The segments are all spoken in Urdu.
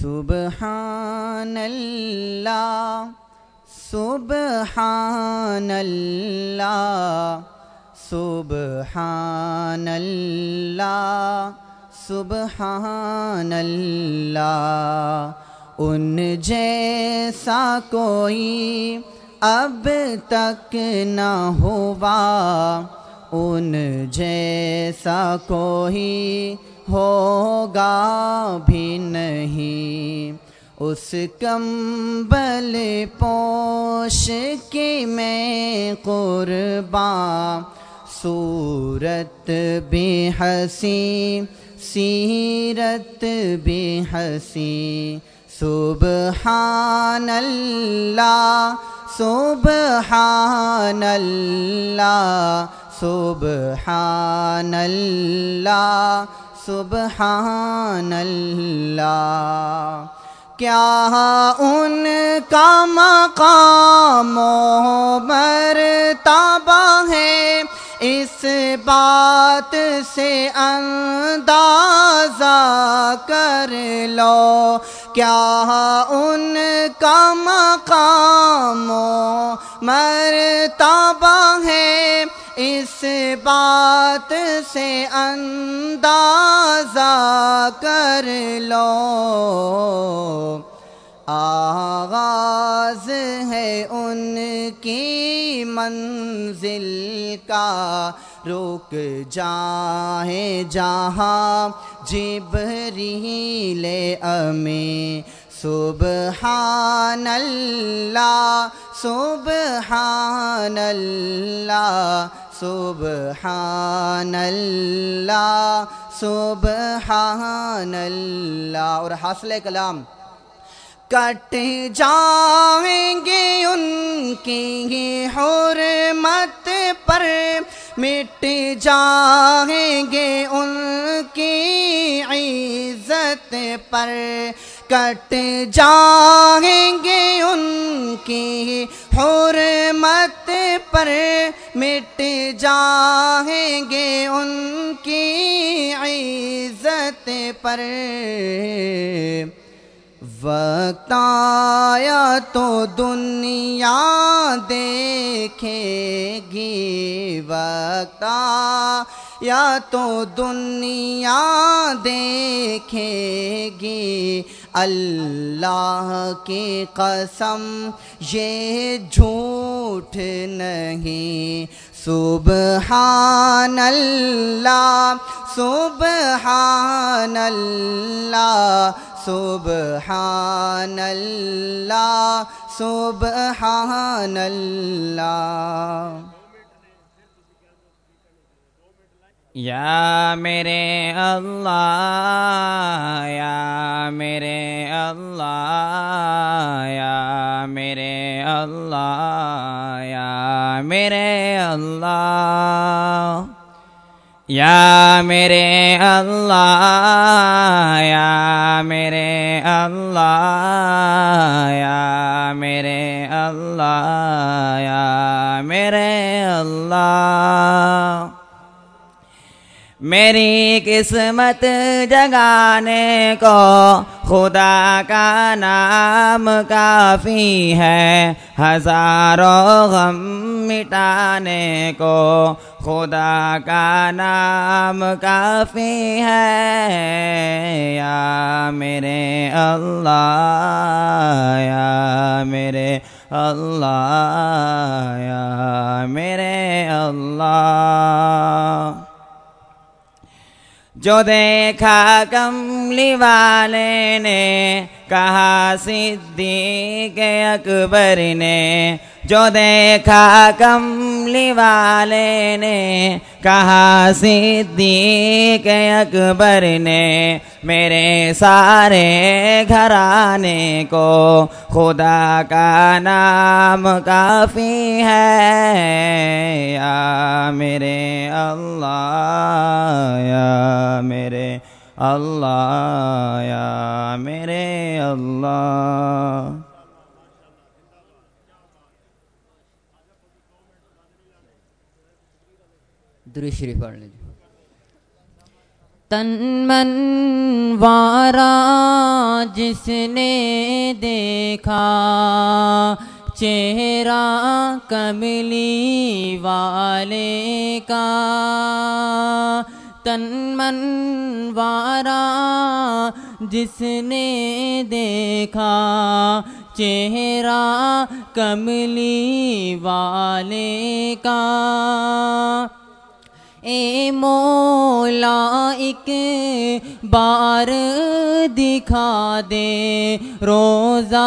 سبحان اللہ سبحان اللہ سبحان اللہ سبحان اللہ، ان جیسا کوئی اب تک نہ ہوا، ان جیسا کوئی ہوگا بھی نہیں، اس کمبل پوش کی میں قرباں، صورت بھی حسین سیرت بھی حسین، سبحان اللہ سبحان اللہ سبحان اللہ سبحان اللہ، کیا ان کا مقام و مرتبہ ہے، اس بات سے اندازہ کر لو، کیا ان کا مقام و مرتبہ ہے، اس بات سے اندازہ کر لو، آغاز ہے ان کی منزل کا، رک جائیں جہاں جبریل امی، سبحان اللہ سبحان اللہ سبحان اللہ سبحان اللہ۔ اور حاصل کلام، کٹ جائیں گے ان کی حرمت پر، مٹ جائیں گے ان کی عزت پر، کٹ جائیں گے ان کی حرمت پر، مٹ جائیں گے ان کی عزت پر، وقت آیا تو دنیا دیکھے گی، وقت آیا تو دنیا دیکھے گی، اللہ کی قسم یہ جھوٹ نہیں، سبحان اللہ سبحان اللہ سبحان اللہ سبحان اللہ۔ یا میرے اللہ یا میرے اللہ یا میرے اللہ یا میرے اللہ، یا میرے اللہ یا میرے اللہ یا میرے اللہ یا میرے اللہ، میری قسمت جگانے کو خدا کا نام کافی ہے، ہزاروں غم مٹانے کو خدا کا نام کافی ہے، یا میرے اللہ یا میرے اللہ یا میرے اللہ، جو دیکھا کملی والے نے کہا صدیق اکبر نے، جو دیکھا کملی والے نے کہا صدیق اکبر نے، میرے سارے گھرانے کو خدا کا نام کافی ہے، یا میرے اللہ یا میرے اللہ یا میرے اللہ۔ درود شریف پڑھ لیجیے۔ تن من وارا جس نے دیکھا چہرہ کملی والے کا، تن من وارا جس نے دیکھا چہرہ کملی والے کا، اے مولا ایک بار دکھا دے روزہ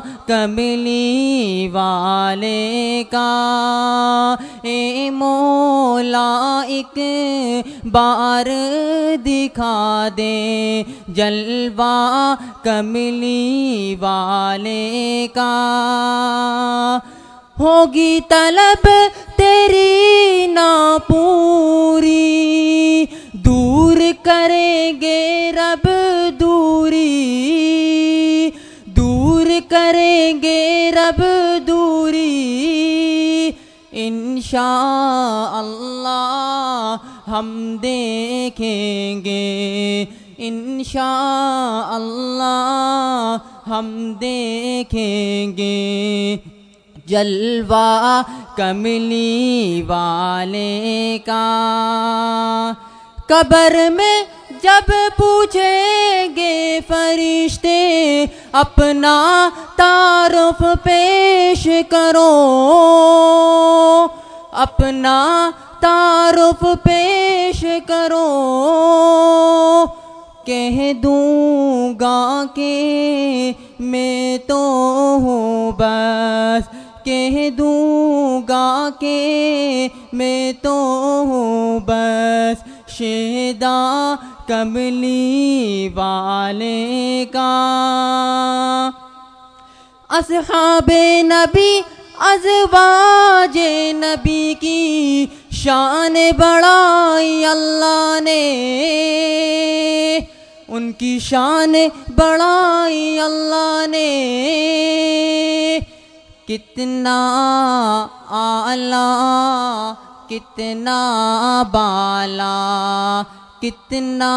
کملی والے کا، اے مولا ایک بار دکھا دے جلوہ کملی والے کا، ہوگی طلب تیری نہ پوری دور کریں گے رب دوری، دور کریں گے رب دوری، انشاءاللہ ہم دیکھیں گے، انشاءاللہ ہم دیکھیں گے جلوہ کملی والے کا، قبر میں جب پوچھیں گے فرشتے اپنا تعارف پیش کرو، اپنا تعارف پیش کرو، کہہ دوں گا کہ میں تو ہوں بس، کہہ دوں گا کہ میں تو ہوں بس شیدا کملی والے کا، اصحاب نبی ازواج نبی کی شان بڑھائی اللہ نے، ان کی شان بڑھائی اللہ نے، کتنا اعلیٰ کتنا بالا، کتنا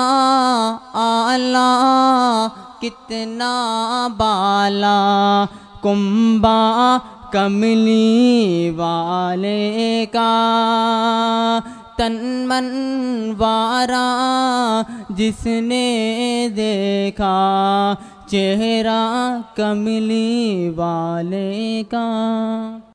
اعلیٰ کتنا بالا کنبہ کملی والے کا، تن من وارا جس نے دیکھا چہرہ کملی والے کا۔